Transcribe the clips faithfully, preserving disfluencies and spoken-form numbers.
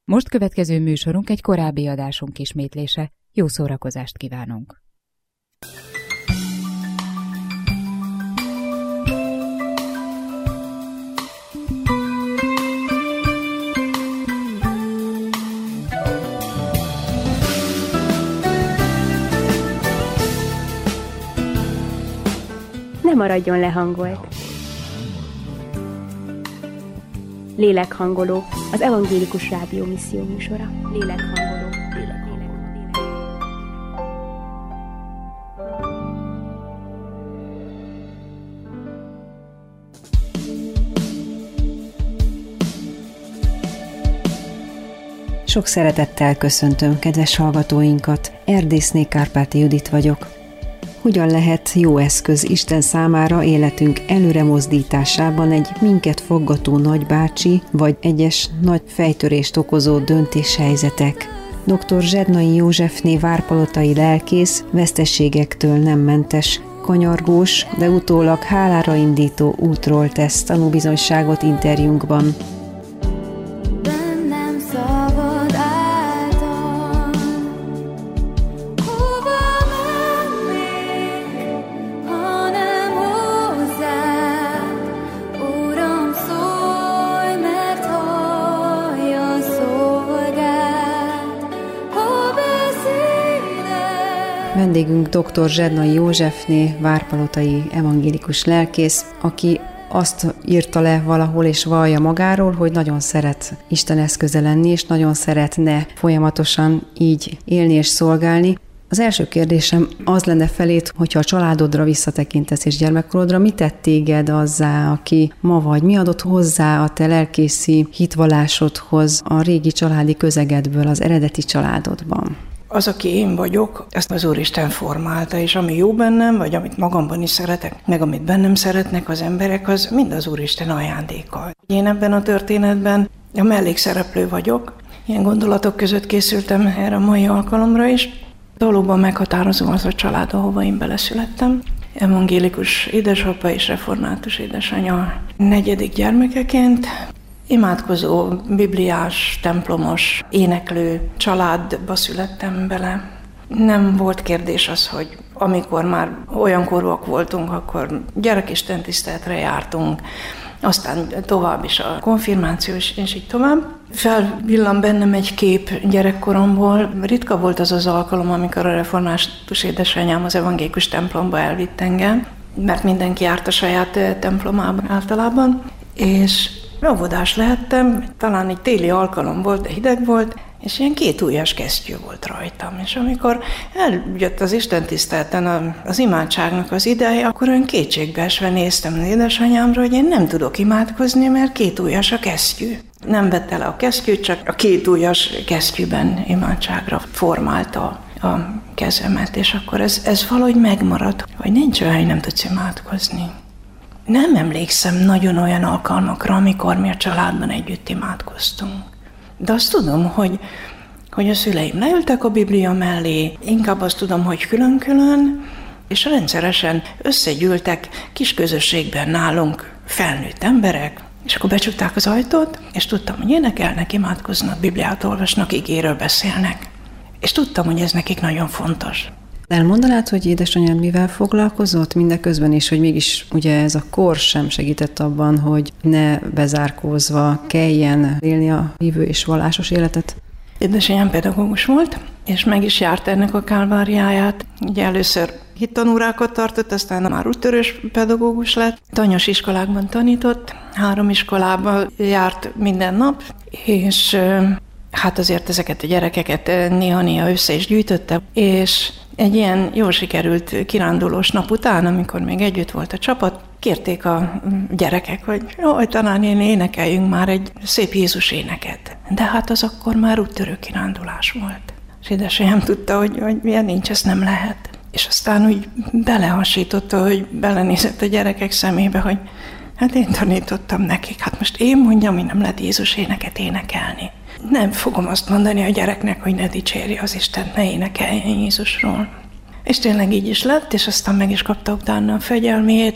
Most következő műsorunk egy korábbi adásunk ismétlése. Jó szórakozást kívánunk! Ne maradjon lehangolt! Lélekhangoló, az Evangélikus Rádió misszió műsora. Lélekhangoló. Sok szeretettel köszöntöm kedves hallgatóinkat, Erdészné Kárpáti Judit vagyok. Hogyan lehet jó eszköz Isten számára életünk előre mozdításában egy minket faggató nagybácsi, vagy egyes nagy fejtörést okozó döntéshelyzetek? doktor Zsednai Józsefné várpalotai lelkész veszteségektől nem mentes, kanyargós, de utólag hálára indító útról tesz tanúbizonyságot interjúnkban. Vendégünk doktor Zsednai Józsefné, várpalotai evangélikus lelkész, aki azt írta le valahol és vallja magáról, hogy nagyon szeret Isten eszköze lenni, és nagyon szeretne folyamatosan így élni és szolgálni. Az első kérdésem az lenne felét, hogyha a családodra visszatekintesz és gyermekkorodra, mi tett téged azzá, aki ma vagy? Mi adott hozzá a te lelkészi hitvallásodhoz a régi családi közegedből, az eredeti családodban? Az, aki én vagyok, ezt az Úristen formálta, és ami jó bennem, vagy amit magamban is szeretek, meg amit bennem szeretnek az emberek, az mind az Úristen ajándéka. Én ebben a történetben a mellékszereplő vagyok. Ilyen gondolatok között készültem erre a mai alkalomra is. Valóban meghatározó az a család, ahova én beleszülettem. Evangélikus édesapa és református édesanya negyedik gyermekeként. Imádkozó, bibliás, templomos, éneklő családba születtem bele. Nem volt kérdés az, hogy amikor már olyan korúak voltunk, akkor gyerekistentiszteletre jártunk, aztán tovább is a konfirmáció, és így tovább. Felvillan bennem egy kép gyerekkoromból. Ritka volt az az alkalom, amikor a református édesanyám az evangélikus templomba elvitt engem, mert mindenki járt a saját templomában általában, és óvodás lehettem, talán egy téli alkalom volt, de hideg volt, és ilyen két ujjas kesztyű volt rajtam. És amikor eljött az istentiszteleten az imádságnak az ideje, akkor olyan kétségbeesve néztem az édesanyámra, hogy én nem tudok imádkozni, mert két ujjas a kesztyű. Nem vette le a kesztyűt, csak a két ujjas kesztyűben imádságra formálta a kezemet, és akkor ez, ez valahogy megmaradt, hogy nincs olyan, hogy nem tudsz imádkozni. Nem emlékszem nagyon olyan alkalmakra, amikor mi a családban együtt imádkoztunk. De azt tudom, hogy, hogy a szüleim leültek a Biblia mellé, inkább azt tudom, hogy külön-külön, és rendszeresen összegyűltek kis közösségben nálunk felnőtt emberek, és akkor becsukták az ajtót, és tudtam, hogy énekelnek, imádkoznak, Bibliát olvasnak, igéről beszélnek. És tudtam, hogy ez nekik nagyon fontos. Elmondanád, hogy édesanyád mivel foglalkozott mindeközben, és hogy mégis ugye ez a kor sem segített abban, hogy ne bezárkózva kelljen élni a hívő és vallásos életet? Édesanyám pedagógus volt, és meg is járt ennek a kálváriáját. Ugye először hittanórákat tartott, aztán már úttörős pedagógus lett. Tanyos iskolákban tanított, három iskolában járt minden nap, és hát azért ezeket a gyerekeket néha-néha össze is gyűjtötte, és egy ilyen jól sikerült kirándulós nap után, amikor még együtt volt a csapat, kérték a gyerekek, hogy jó, talán én énekeljünk már egy szép Jézus éneket. De hát az akkor már úttörő kirándulás volt. És édesanyám tudta, hogy, hogy ilyen nincs, ezt nem lehet. És aztán úgy belehasította, hogy belenézett a gyerekek szemébe, hogy hát én tanítottam nekik, hát most én mondjam, hogy nem lehet Jézus éneket énekelni. Nem fogom azt mondani a gyereknek, hogy ne dicsérje az Istent, ne énekeljen Jézusról. És tényleg így is lett, és aztán meg is kapta utána a fegyelmét.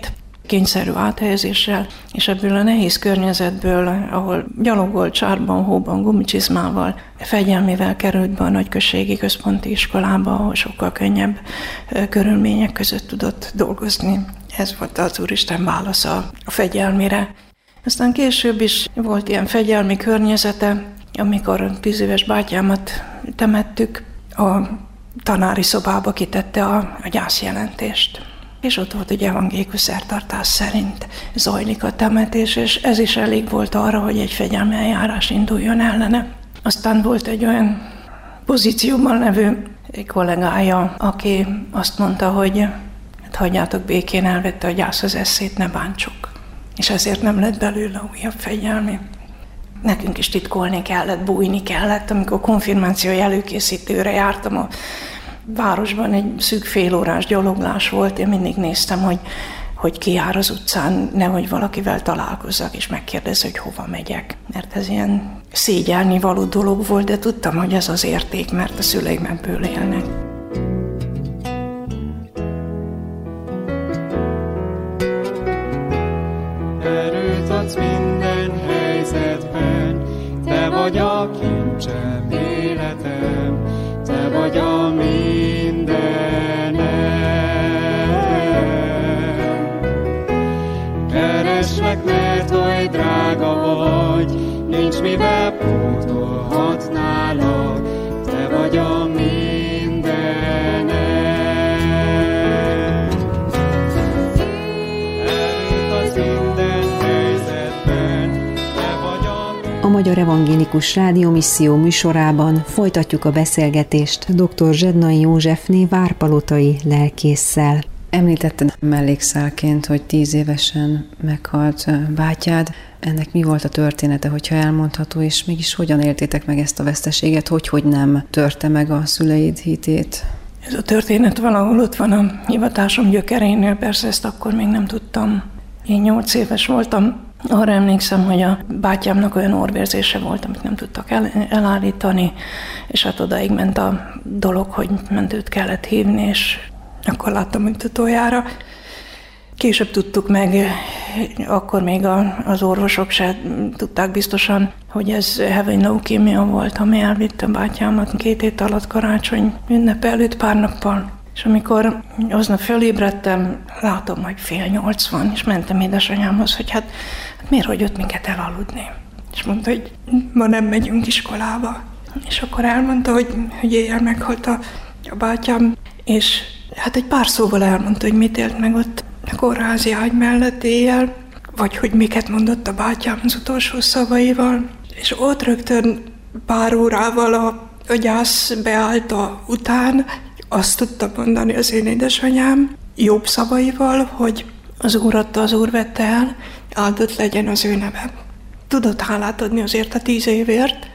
kényszerű áthelyezéssel, és ebből a nehéz környezetből, ahol gyalogolt, csárban, hóban, gumicsizmával, fegyelmével került be a nagyközségi központi iskolába, ahol sokkal könnyebb körülmények között tudott dolgozni. Ez volt az Úristen válasza a fegyelmére. Aztán később is volt ilyen fegyelmi környezete, amikor tíz éves bátyámat temettük, a tanári szobába kitette a, a gyászjelentést. És ott volt, hogy evangélikus szertartás szerint zajlik a temetés, és ez is elég volt arra, hogy egy fegyelmi eljárás induljon ellene. Aztán volt egy olyan pozícióban levő kollégája, aki azt mondta, hogy hát hagyjátok békén, elvette a gyász az eszét, ne bántsuk. És ezért nem lett belőle újabb fegyelmi. Nekünk is titkolni kellett, bújni kellett. Amikor konfirmáció előkészítőre jártam a városban, egy szűk félórás gyaloglás volt, én mindig néztem, hogy, hogy ki jár az utcán, nehogy valakivel találkozzak, és megkérdezze, hogy hova megyek. Mert ez ilyen szégyelni való dolog volt, de tudtam, hogy ez az érték, mert a szüleim ebből élnek. Erőt adsz minden helyzetben, te vagy a kincsem, életem, te vagy a mindenem. Kereslek, mert oly drága vagy, nincs mivel pótolhatnálak, te vagy a mindenem. Erőt az minden helyzetben, te vagy a... A Magyar Evangélikus Rádiómisszió műsorában folytatjuk a beszélgetést dr. Zsednai Józsefné várpalotai lelkésszel. Említetted mellékszálként, hogy tíz évesen meghalt bátyád. Ennek mi volt a története, hogyha elmondható, és mégis hogyan éltétek meg ezt a veszteséget, hogy hogy nem törte meg a szüleid hitét? Ez a történet valahol ott van a hivatásom gyökerénél, persze ezt akkor még nem tudtam. Én nyolc éves voltam, arra emlékszem, hogy a bátyámnak olyan orvérzése volt, amit nem tudtak el, elállítani, és hát odaig ment a dolog, hogy mentőt kellett hívni, és akkor láttam, hogy utoljára. Később tudtuk meg, akkor még a, az orvosok se tudták biztosan, hogy ez heavy leukémia volt, ami elvitte a bátyámat két hét alatt karácsony ünnepe előtt pár nappal. És amikor aznap fölébredtem, látom, hogy fél nyolc van, és mentem édesanyámhoz, hogy hát, hát miért hagyott minket elaludni? És mondta, hogy ma nem megyünk iskolába. És akkor elmondta, hogy, hogy éjjel meghalt a, a bátyám, és hát egy pár szóval elmondta, hogy mit élt meg ott a kórházi ágy mellett éjjel, vagy hogy miket mondott a bátyám az utolsó szavaival. És ott rögtön pár órával a, a gyász beállta után azt tudta mondani az én édesanyám jobb szavaival, hogy az Úr adta, az Úr vette el, áldott legyen az ő neve. Tudott hálát adni azért a tíz évért,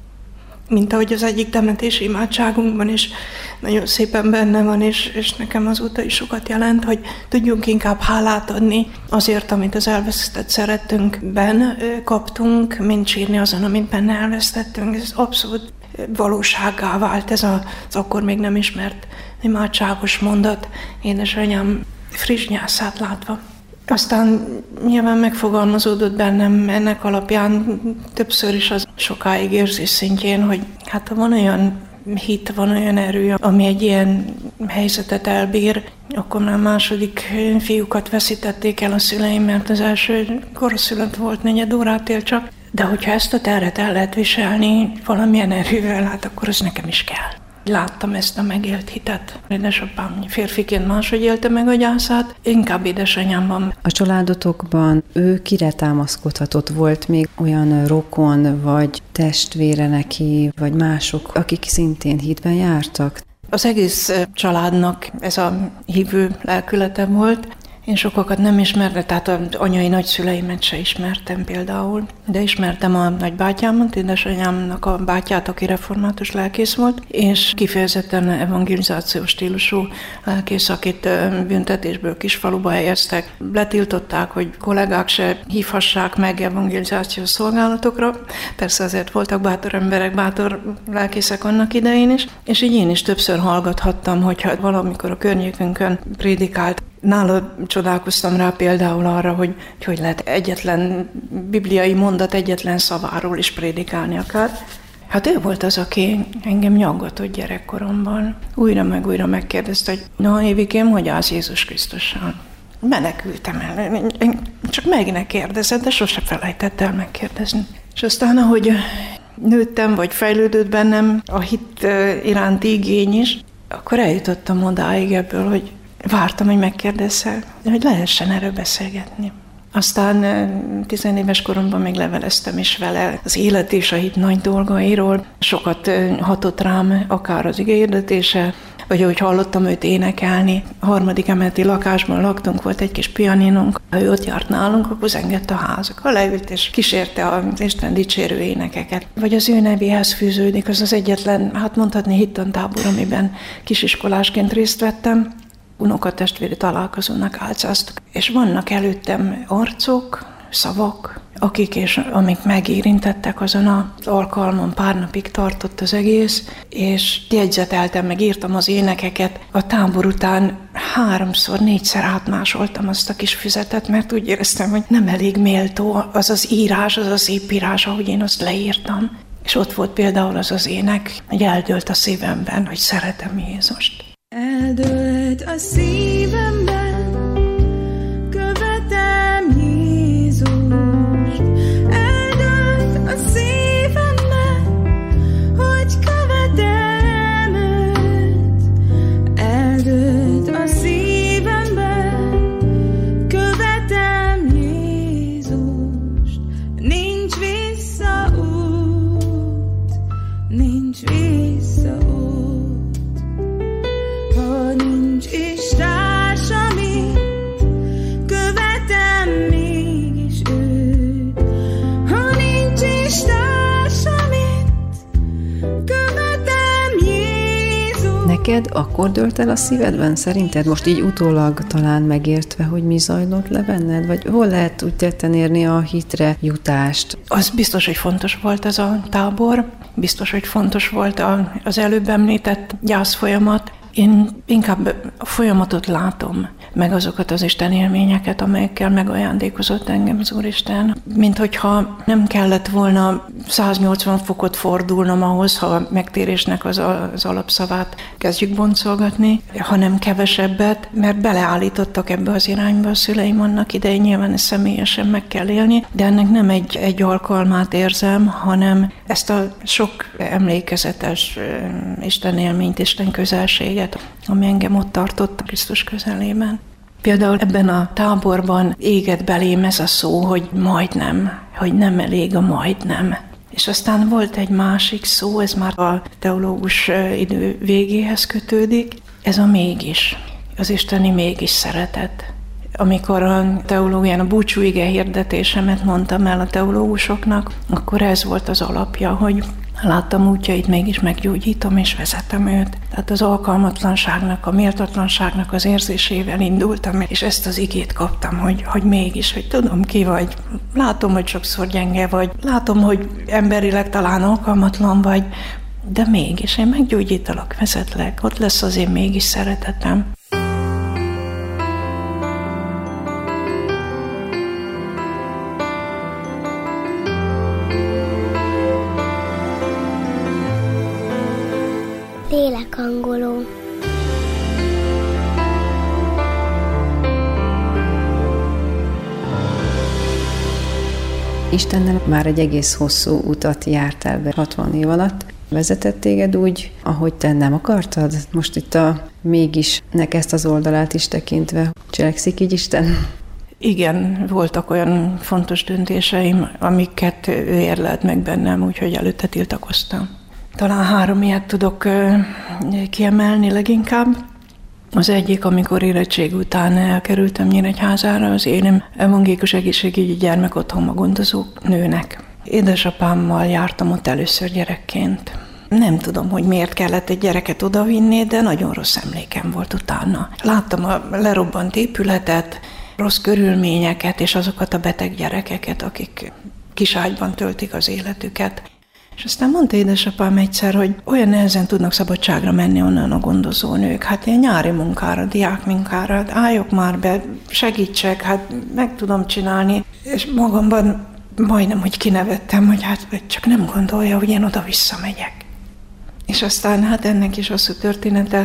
mint ahogy az egyik temetési imádságunkban is nagyon szépen benne van, és, és nekem azóta is sokat jelent, hogy tudjunk inkább hálát adni azért, amit az elvesztett szerettünkben kaptunk, mint sírni azon, amit benne elvesztettünk. Ez abszolút valósággá vált ez az akkor még nem ismert imádságos mondat, édesanyám friss nyászát látva. Aztán nyilván megfogalmazódott bennem ennek alapján többször is az sokáig érzés szintjén, hogy hát van olyan hit, van olyan erő, ami egy ilyen helyzetet elbír. Akkor már második fiúkat veszítették el a szüleim, mert az első koraszülött volt, negyed órát él csak. De hogyha ezt a terhet el lehet viselni valamilyen erővel, hát akkor az nekem is kell. Láttam ezt a megélt hitet. Édesapám férfiként máshogy élte meg a gyászát, inkább édesanyámban. A családotokban ő kire támaszkodhatott? Volt még olyan rokon, vagy testvére neki, vagy mások, akik szintén hitben jártak? Az egész családnak ez a hívő lelkülete volt. Én sokakat nem ismertem, tehát az anyai nagyszüleimet se ismertem például, de ismertem a nagybátyámat, édesanyámnak a bátyát, aki református lelkész volt, és kifejezetten evangelizációs stílusú lelkész, akit büntetésből kisfaluba helyeztek. Letiltották, hogy kollégák se hívhassák meg evangelizációs szolgálatokra. Persze azért voltak bátor emberek, bátor lelkészek annak idején is, és így én is többször hallgathattam, hogyha valamikor a környékünkön prédikált Nála csodálkoztam rá például arra, hogy hogy lehet egyetlen bibliai mondat egyetlen szaváról is prédikálni akár. Hát ő volt az, aki engem nyaggatott gyerekkoromban. Újra meg újra megkérdezte, hogy na, Évikém, hogy állsz Jézus Krisztussal? Menekültem el. Én csak meg ne kérdezett, de sose felejtett el megkérdezni. És aztán, ahogy nőttem, vagy fejlődött bennem a hit iránti igény is, akkor eljutottam odáig ebből, hogy vártam, hogy megkérdezzel, hogy lehessen erről beszélgetni. Aztán tizenéves koromban még leveleztem is vele az élet és a hit nagy dolgairól. Sokat hatott rám, akár az igehirdetése, vagy ahogy hallottam őt énekelni. A harmadik emeleti lakásban laktunk, volt egy kis pianinunk. Ha ő ott járt nálunk, akkor zengett a házak. Ha leült és kísérte az Isten dicsérő énekeket. Vagy az ő nevéhez fűződik, az az egyetlen, hát mondhatni hittantábor, amiben kisiskolásként részt vettem. Unokatestvéri találkozónak álcáztuk. És vannak előttem arcok, szavak, akik és amik megérintettek azon az alkalmon, pár napig tartott az egész, és jegyzeteltem, meg írtam az énekeket. A tábor után háromszor, négyszer átmásoltam azt a kis füzetet, mert úgy éreztem, hogy nem elég méltó az az írás, az a szép írás, ahogy én azt leírtam. És ott volt például az az ének, hogy eldőlt a szívemben, hogy szeretem Jézust. Eldőlt a szívemben, követem Jézust. Eldőlt a szívemben, hogy követem őt. Eldőlt a szívemben, követem Jézust. Nincs visszaút, nincs visszaút. Nincs is társam itt, követem mégis őt. Ha nincs is társam itt, követem Jézus. Neked akkor dőlt el a szívedben szerinted? Most így utólag talán megértve, hogy mi zajlott le benned? Vagy hol lehet úgy tetten érni a hitre jutást? Az biztos, hogy fontos volt ez a tábor. Biztos, hogy fontos volt az előbb említett gyászfolyamat. Én inkább a folyamatot látom, meg azokat az Isten élményeket, amelyekkel megajándékozott engem az Úristen. Mint hogyha nem kellett volna száznyolcvan fokot fordulnom ahhoz, ha megtérésnek az, az alapszavát kezdjük boncolgatni, hanem kevesebbet, mert beleállítottak ebbe az irányba a szüleim annak idején, nyilván ezt személyesen meg kell élni, de ennek nem egy, egy alkalmát érzem, hanem ezt a sok emlékezetes Isten élményt, Isten közelséget, ami engem ott tartott a Krisztus közelében. Például ebben a táborban égett belém ez a szó, hogy majdnem, hogy nem elég a majdnem. És aztán volt egy másik szó, ez már a teológus idő végéhez kötődik, ez a mégis, az isteni mégis szeretet. Amikor a teológián a búcsú ige hirdetésemet mondtam el a teológusoknak, akkor ez volt az alapja, hogy láttam útjait, mégis meggyógyítom és vezetem őt. Tehát az alkalmatlanságnak, a méltatlanságnak az érzésével indultam, és ezt az igét kaptam, hogy, hogy mégis, hogy tudom ki vagy, látom, hogy sokszor gyenge vagy, látom, hogy emberileg talán alkalmatlan vagy, de mégis én meggyógyítalak, vezetlek, ott lesz az én mégis szeretetem. Lélekhangoló. Istennel már egy egész hosszú utat jártál be hatvan év alatt. Vezetett téged úgy, ahogy te nem akartad? Most itt a mégisnek ezt az oldalát is tekintve, cselekszik így Isten? Igen, voltak olyan fontos döntéseim, amiket ő érlelt meg bennem, úgyhogy előtte tiltakoztam. Talán három ilyet tudok kiemelni leginkább. Az egyik, amikor érettség után elkerültem Nyíregyházára, az én evangélikus egészségügyi gyermekotthonba gondozó nőnek. Édesapámmal jártam ott először gyerekként. Nem tudom, hogy miért kellett egy gyereket odavinni, de nagyon rossz emlékem volt utána. Láttam a lerobbant épületet, rossz körülményeket és azokat a beteg gyerekeket, akik kiságyban töltik az életüket. És aztán mondta édesapám egyszer, hogy olyan nehezen tudnak szabadságra menni onnan a gondozónők. Hát én nyári munkára, diákmunkára, hát álljok már be, segítsek, hát meg tudom csinálni. És magamban majdnem, hogy kinevettem, hogy hát csak nem gondolja, hogy én oda visszamegyek. És aztán hát ennek is hosszú története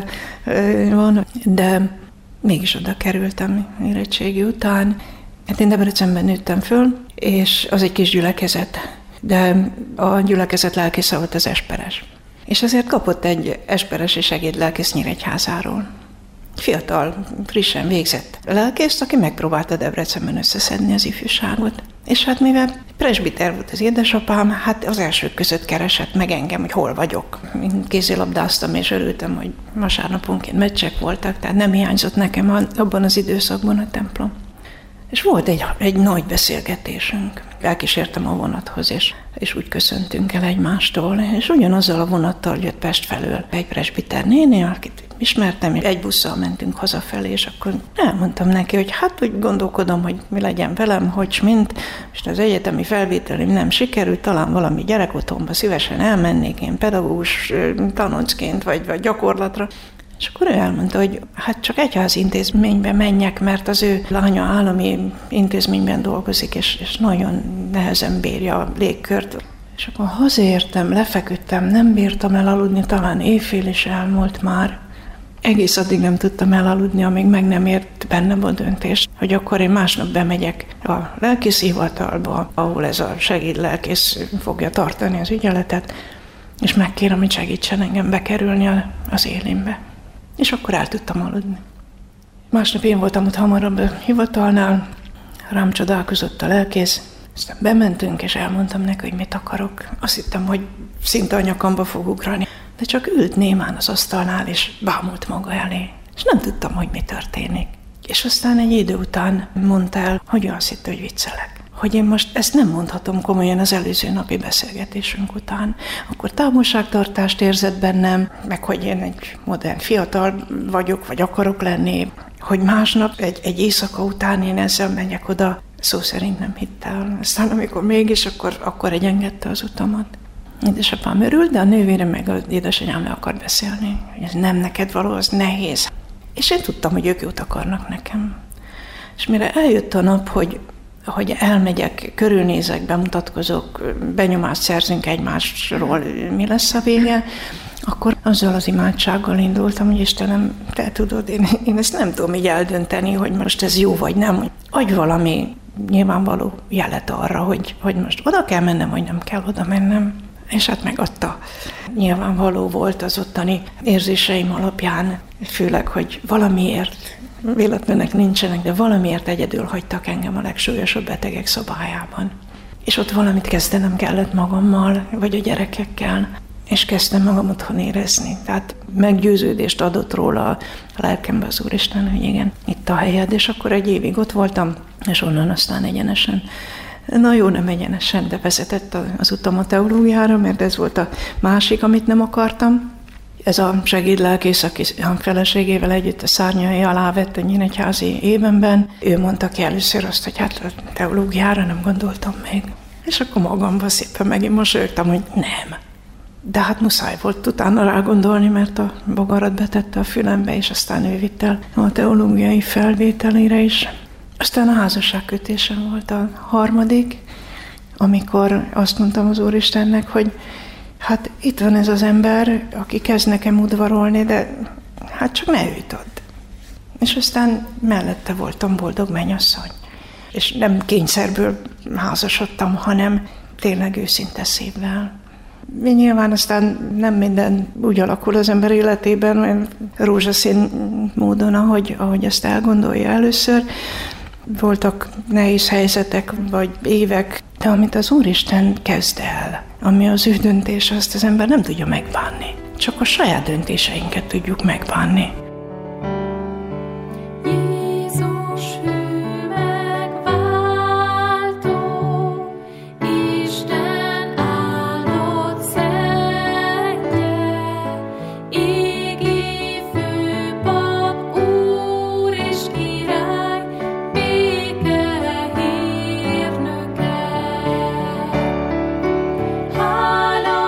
van, de mégis oda kerültem érettségi után. Hát én Debrecenben nőttem föl, és az egy kis gyülekezet, de a gyülekezet lelkésze volt az esperes. És ezért kapott egy esperesi segédlelkész Nyíregyházáról. Fiatal, frissen végzett lelkészt, aki megpróbálta Debrecenben összeszedni az ifjúságot. És hát mivel presbiter volt az édesapám, hát az elsők között keresett meg engem, hogy hol vagyok. Én kézilabdáztam, és örültem, hogy vasárnaponként meccsek voltak, tehát nem hiányzott nekem abban az időszakban a templom. És volt egy, egy nagy beszélgetésünk. Elkísértem a vonathoz, és, és úgy köszöntünk el egymástól. És ugyanazzal a vonattal jött Pest felől egy presbiter néni, akit ismertem, és egy busszal mentünk hazafelé, és akkor elmondtam neki, hogy hát úgy gondolkodom, hogy mi legyen velem, hogy mint, és az egyetemi felvételim nem sikerült, talán valami gyerekotthonba szívesen elmennék, én pedagógus tanoncként, vagy, vagy gyakorlatra. És akkor ő elmondta, hogy hát csak egyházi intézménybe menjek, mert az ő lánya állami intézményben dolgozik, és, és nagyon nehezen bírja a légkört. És akkor hazaértem, lefeküdtem, nem bírtam elaludni, talán éjfél is elmúlt már. Egész addig nem tudtam elaludni, amíg meg nem ért bennem a döntés, hogy akkor én másnap bemegyek a lelkész hivatalba, ahol ez a segédlelkész fogja tartani az ügyeletet, és megkérem, hogy segítsen engem bekerülni az élénbe. És akkor el tudtam aludni. Másnap én voltam ott hamarabb a hivatalnál, rám csodálkozott a lelkész, aztán bementünk, és elmondtam neki, hogy mit akarok. Azt hittem, hogy szinte a nyakamba fog ugrani, de csak ült némán az asztalnál, és bámult maga elé. És nem tudtam, hogy mi történik. És aztán egy idő után mondta el, hogy azt hitte, hogy viccelek. Hogy én most ezt nem mondhatom komolyan az előző napi beszélgetésünk után. Akkor távolságtartást érzett bennem, meg hogy én egy modern fiatal vagyok, vagy akarok lenni, hogy másnap egy, egy éjszaka után én ezzel megyek oda, szó szerint nem hitt el. Aztán amikor mégis, akkor, akkor egyengedte az utamat. Édesapám örült, de a nővére meg az édesanyám le akart beszélni, hogy ez nem neked való, az nehéz. És én tudtam, hogy ők jót akarnak nekem. És mire eljött a nap, hogy hogy elmegyek, körülnézek, bemutatkozok, benyomást szerzünk egymásról, mi lesz a vége, akkor azzal az imádsággal indultam, hogy Istenem, te tudod, én, én ezt nem tudom így eldönteni, hogy most ez jó vagy nem. Adj valami nyilvánvaló jelet arra, hogy, hogy most oda kell mennem, vagy nem kell oda mennem. És hát megadta. Nyilvánvaló volt az ottani érzéseim alapján, főleg, hogy valamiért, véletlenek nincsenek, de valamiért egyedül hagytak engem a legsúlyosabb betegek szobájában. És ott valamit kezdenem kellett magammal, vagy a gyerekekkel, és kezdtem magam otthon érezni. Tehát meggyőződést adott róla a lelkembe az Úristen, hogy igen, itt a helyed, és akkor egy évig ott voltam, és onnan aztán egyenesen. Na jó, nem egyenesen, de vezetett az utam a teológiára, mert ez volt a másik, amit nem akartam. Ez a segédlelkész, aki a feleségével együtt a szárnyai alá vett a nyíregyházi évenben, ő mondta ki először azt, hogy hát a teológiára nem gondoltam még. És akkor magamban szépen megint mosolyogtam, hogy nem. De hát muszáj volt utána rá gondolni, mert a bogarat betette a fülembe, és aztán ő vitt el a teológiai felvételére is. Aztán a házasságkötésem volt a harmadik, amikor azt mondtam az Úristennek, hogy hát itt van ez az ember, aki kezd nekem udvarolni, de hát csak ne őt add. És aztán mellette voltam boldog mennyasszony. És nem kényszerből házasodtam, hanem tényleg őszinte szívvel. Nyilván aztán nem minden úgy alakul az ember életében, olyan rózsaszín módon, ahogy, ahogy ezt elgondolja először. Voltak nehéz helyzetek, vagy évek, de amit az Úristen kezd el, ami az ő döntése, azt az ember nem tudja megbánni. Csak a saját döntéseinket tudjuk megbánni. Hála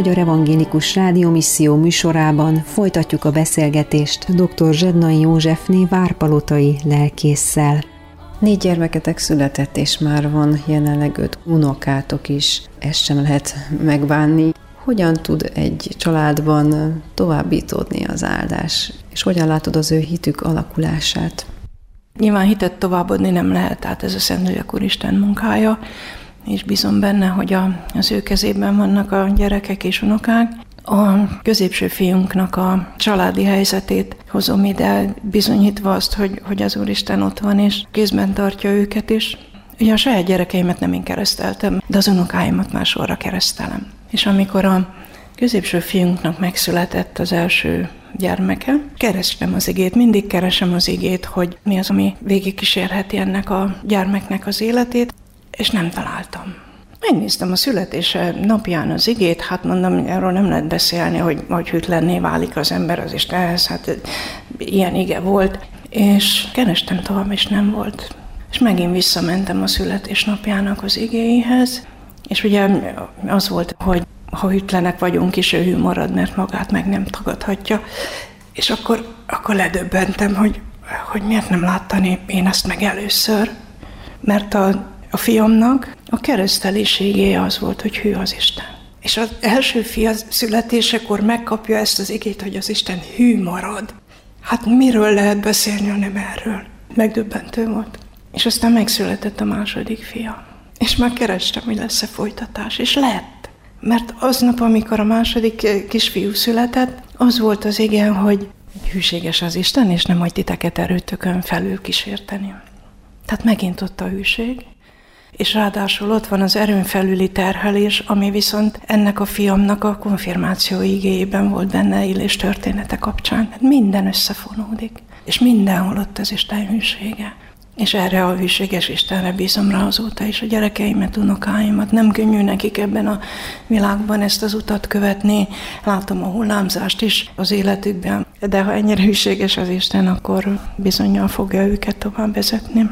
Magyar Evangélikus Rádiómisszió műsorában folytatjuk a beszélgetést dr. Zsednai Józsefné várpalotai lelkésszel. Négy gyermeketek született, és már van jelenleg öt unokátok is. Ezt sem lehet megbánni. Hogyan tud egy családban továbbítódni az áldás, és hogyan látod az ő hitük alakulását? Nyilván hitet továbbadni nem lehet, tehát ez a Szentlélek Úristen munkája, és bízom benne, hogy a, az ő kezében vannak a gyerekek és unokák. A középső fiunknak a családi helyzetét hozom ide, bizonyítva azt, hogy, hogy az Úristen ott van, és kézben tartja őket is. Ugye a saját gyerekeimet nem én kereszteltem, de az unokáimat már sorra keresztelem. És amikor a középső fiunknak megszületett az első gyermeke, kerestem az igét, mindig keresem az igét, hogy mi az, ami végigkísérheti ennek a gyermeknek az életét, és nem találtam. Megnéztem a születése napján az igét, hát mondom, erről nem lehet beszélni, hogy, hogy hűtlenné válik az ember az Istenhez, hát ilyen ige volt, és kerestem tovább, és nem volt. És megint visszamentem a születésnapjának az igéihez, és ugye az volt, hogy ha hűtlenek vagyunk is, ő hű marad, mert magát meg nem tagadhatja. És akkor, akkor ledöbbentem, hogy, hogy miért nem láttani én ezt meg először. Mert a, a fiamnak a kereszteléségéje az volt, hogy hű az Isten. És az első fia születésekor megkapja ezt az igét, hogy az Isten hű marad. Hát miről lehet beszélni, hanem erről? Megdöbbentő volt. És aztán megszületett a második fia. És már kerestem, hogy lesz-e folytatás, és lett. Mert aznap, amikor a második kisfiú született, az volt az igen, hogy hűséges az Isten, és nem hagy titeket erőtökön felül kísérteni. Tehát megint ott a hűség, és ráadásul ott van az erőn felüli terhelés, ami viszont ennek a fiamnak a konfirmáció igéjében volt benne élés története kapcsán. Minden összefonódik, és mindenhol ott az Isten hűsége. És erre a hűséges Istenre bízom rá azóta is a gyerekeimet, unokáimat. Nem könnyű nekik ebben a világban ezt az utat követni. Látom a hullámzást is az életükben, de ha ennyire hűséges az Isten, akkor bizonnyal fogja őket tovább vezetni.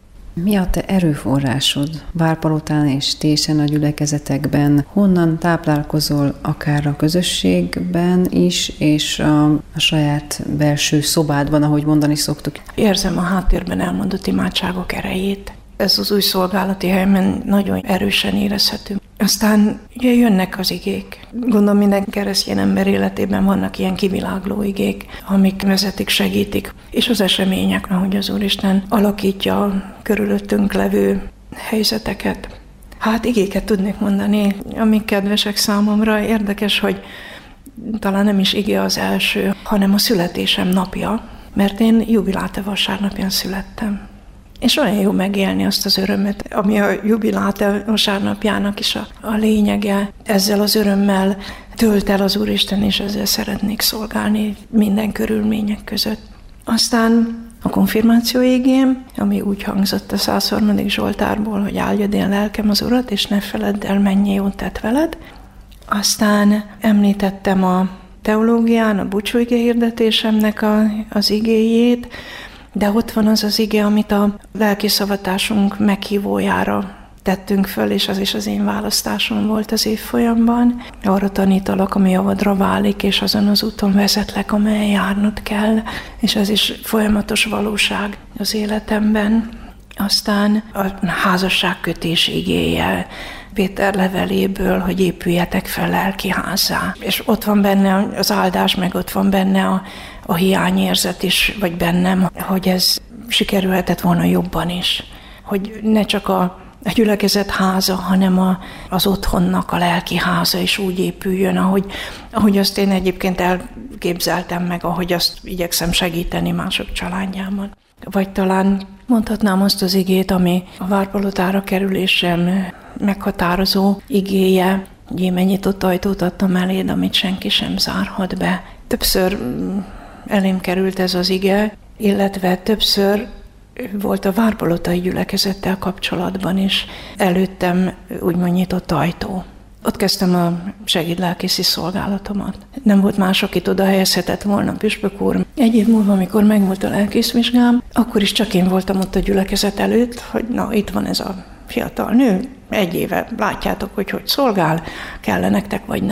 Mi a te erőforrásod Várpalotán és Tésen a gyülekezetekben? Honnan táplálkozol akár a közösségben is, és a, a saját belső szobádban, ahogy mondani szoktuk? Érzem a háttérben elmondott imádságok erejét. Ez az új szolgálati helyen nagyon erősen érezhető. Aztán ugye jönnek az igék. Gondolom minden keresztény ember életében vannak ilyen kivilágló igék, amik vezetik, segítik. És az események, ahogy az Úristen alakítja a körülöttünk levő helyzeteket. Hát igéket tudnék mondani, amik kedvesek számomra. Érdekes, hogy talán nem is ige az első, hanem a születésem napja, mert én jubiláte vasárnapján születtem. És olyan jó megélni azt az örömet, ami a jubiláte vasárnapjának is a, a lényege. Ezzel az örömmel tölt el az Úristen, és ezzel szeretnék szolgálni minden körülmények között. Aztán a konfirmáció igém, ami úgy hangzott a százharmadik Zsoltárból, hogy áldjad én lelkem az Urat, és ne feledd el, mennyi jót tett veled. Aztán említettem a teológián, a búcsúige hirdetésemnek a, az igéjét, de ott van az az ige, amit a lelkiszavatásunk meghívójára tettünk föl, és az is az én választásom volt az évfolyamban. Arra tanítalak, ami javadra válik, és azon az úton vezetlek, amelyen járnod kell, és ez is folyamatos valóság az életemben. Aztán a házasságkötés igéje, Péter leveléből, hogy épüljetek fel lelki házá. És ott van benne az áldás, meg ott van benne a, a hiányérzet is, vagy bennem, hogy ez sikerülhetett volna jobban is. Hogy ne csak a, a gyülekezet háza, hanem a, az otthonnak a lelki háza is úgy épüljön, ahogy, ahogy azt én egyébként elképzeltem meg, ahogy azt igyekszem segíteni mások családjában. Vagy talán mondhatnám azt az igét, ami a Várpalotára kerülésem meghatározó igéje, hogy én nyitott ajtót adtam eléd, amit senki sem zárhat be. Többször elém került ez az ige, illetve többször volt a várpalotai gyülekezettel kapcsolatban is előttem úgymond nyitott ajtó. Ott kezdtem a segédlelkészi szolgálatomat. Nem volt más, akit oda helyezhetett volna püspök úr. Egy év múlva, amikor megvolt a lelkészvizsgám, akkor is csak én voltam ott a gyülekezet előtt, hogy na, itt van ez a fiatal nő, egy éve látjátok, hogy hogy szolgál, kell nektek vagy nem.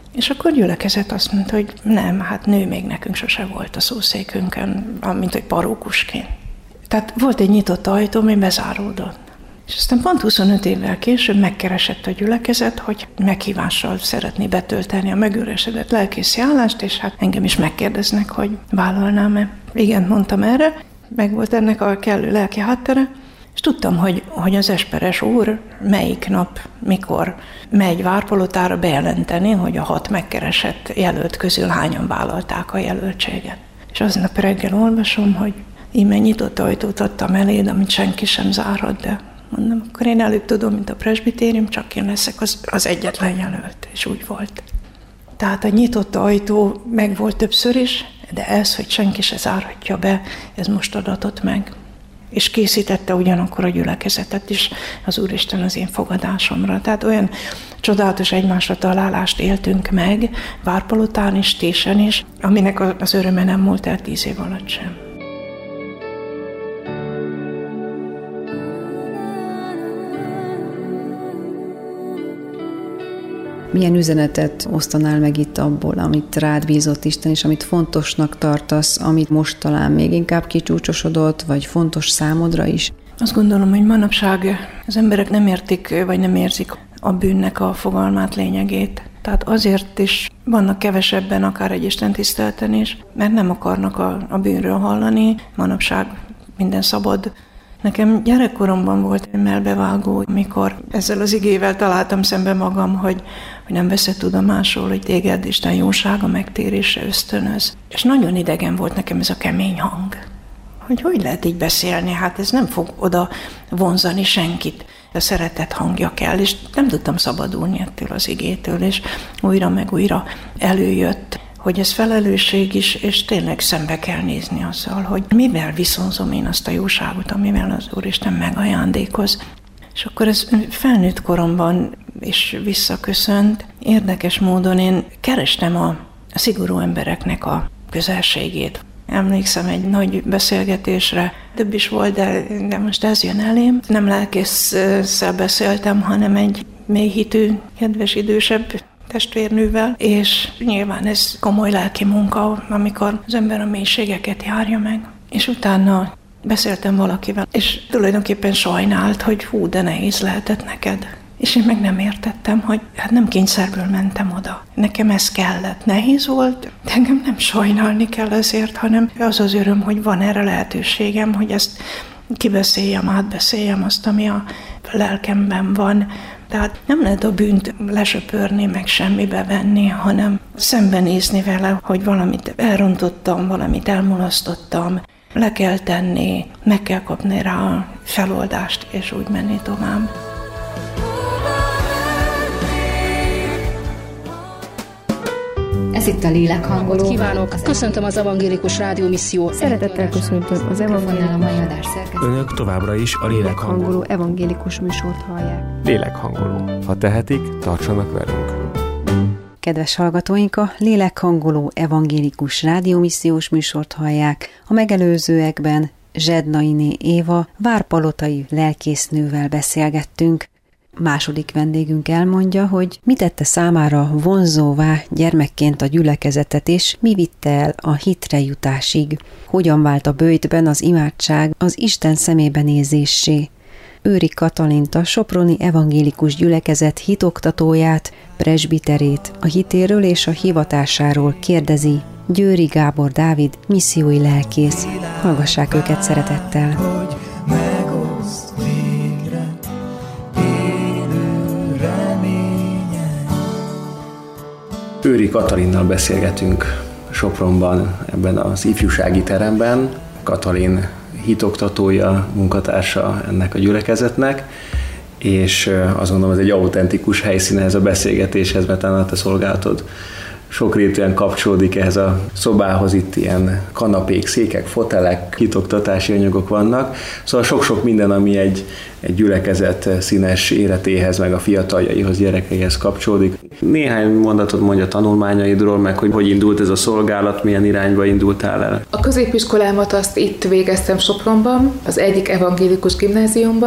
És akkor gyülekezet azt mondta, hogy nem, hát nő még nekünk sose volt a szószékünkön, mint hogy parókusként. Tehát volt egy nyitott ajtó, ami bezáródott. És aztán pont huszonöt évvel később megkeresett a gyülekezet, hogy meghívással szeretné betölteni a megüresedett lelkészi állást, és hát engem is megkérdeznek, hogy vállalnám-e. Igen, mondtam erre, meg volt ennek a kellő lelki háttere, és tudtam, hogy, hogy az Esperes úr melyik nap, mikor megy Várpalotára bejelenteni, hogy a hat megkeresett jelölt közül hányan vállalták a jelöltséget. És aznap reggel olvasom, hogy íme nyitott ajtót adtam eléd, amit senki sem zárhat, de mondom, akkor én előbb tudom, mint a presbitérium, csak én leszek az, az egyetlen jelölt, és úgy volt. Tehát a nyitott ajtó meg volt többször is, de ez, hogy senki se zárhatja be, ez most adatott meg. És készítette ugyanakkor a gyülekezetet is az Úristen az én fogadásomra. Tehát olyan csodálatos egymásra találást éltünk meg, Várpalotán is, Tésen is, aminek az öröme nem múlt el tíz év alatt sem. Milyen üzenetet osztanál meg itt abból, amit rád bízott Isten, és amit fontosnak tartasz, amit most talán még inkább kicsúcsosodott, vagy fontos számodra is? Azt gondolom, hogy manapság az emberek nem értik, vagy nem érzik a bűnnek a fogalmát, lényegét. Tehát azért is vannak kevesebben, akár egy istentiszteleten is, mert nem akarnak a, a bűnről hallani. Manapság minden szabad. Nekem gyerekkoromban volt egy melbevágó, amikor ezzel az igével találtam szembe magam, hogy, hogy nem veszed tudomásul, hogy téged Isten jósága megtérése ösztönöz. És nagyon idegen volt nekem ez a kemény hang. Hogy hogy lehet így beszélni? Hát ez nem fog oda vonzani senkit. A szeretet hangja kell, és nem tudtam szabadulni ettől az igétől, és újra meg újra előjött, hogy ez felelősség is, és tényleg szembe kell nézni azzal, hogy mivel viszonzom én azt a jóságot, amivel az Úristen megajándékoz. És akkor ez felnőtt koromban is visszaköszönt. Érdekes módon én kerestem a szigorú embereknek a közelségét. Emlékszem egy nagy beszélgetésre, több is volt, de, de most ez jön elém. Nem lelkésszel beszéltem, hanem egy mélyhitű, kedves, idősebb testvérnővel, és nyilván ez komoly lelki munka, amikor az ember a mélységeket járja meg. És utána beszéltem valakivel, és tulajdonképpen sajnált, hogy hú, de nehéz lehetett neked. És én meg nem értettem, hogy hát nem kényszerből mentem oda. Nekem ez kellett. Nehéz volt, de engem nem sajnálni kell ezért, hanem az az öröm, hogy van erre lehetőségem, hogy ezt kibeszéljem, átbeszéljem azt, ami a lelkemben van. Tehát nem lehet a bűnt lesöpörni, meg semmibe venni, hanem szembenézni vele, hogy valamit elrontottam, valamit elmulasztottam, le kell tenni, meg kell kapni rá a feloldást, és úgy menni tovább. Ez itt a Lélekhangoló. Kívánok! Köszöntöm az Evangélikus Rádió Misszió. Szeretettel köszöntöm az evangélikus, Önök továbbra is a Lélekhangoló evangélikus műsort hallják. Lélekhangoló. Ha tehetik, tartsanak velünk. Kedves hallgatóink, a Lélekhangoló evangélikus rádiómissziós műsort hallják. A megelőzőekben Zsednainé Éva várpalotai lelkésznővel beszélgettünk. Második vendégünk elmondja, hogy mi tette számára vonzóvá gyermekként a gyülekezetet, és mi vitte el a hitre jutásig. Hogyan vált a böjtben az imádság az Isten szemébe nézéssé. Őri Katalint, a soproni evangélikus gyülekezet hitoktatóját, presbiterét, a hitéről és a hivatásáról kérdezi Győri Gábor Dávid, missziói lelkész. Hallgassák őket szeretettel. Őri Katalinnal beszélgetünk Sopronban, ebben az ifjúsági teremben. Katalin hitoktatója, munkatársa ennek a gyülekezetnek, és azt gondolom, ez egy autentikus helyszíne ez a beszélgetéshez, mert a te szolgálatod sokrétűen kapcsolódik ehhez a szobához, itt ilyen kanapék, székek, fotelek, hitoktatási anyagok vannak. Szóval sok-sok minden, ami egy, egy gyülekezet színes életéhez, meg a fiataljaihoz, gyerekeihez kapcsolódik. Néhány mondatot mondja a tanulmányaidról, meg hogy hogy indult ez a szolgálat, milyen irányba indultál el. A középiskolámat azt itt végeztem Sopronban, az egyik evangélikus gimnáziumban.